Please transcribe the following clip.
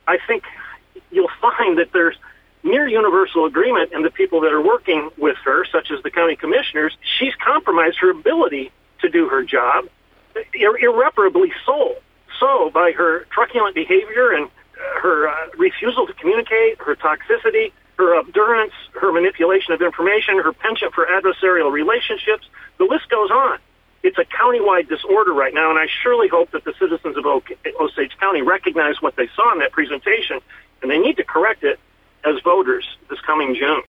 I think you'll find that there's near universal agreement in the people that are working with her, such as the county commissioners. She's compromised her ability to do her job, irreparably so by her truculent behavior and her refusal to communicate, her toxicity, her obdurance, her manipulation of information, her penchant for adversarial relationships. The list goes on. It's a countywide disorder right now, and I surely hope that the citizens of Osage County recognize what they saw in that presentation, and they need to correct it as voters this coming June.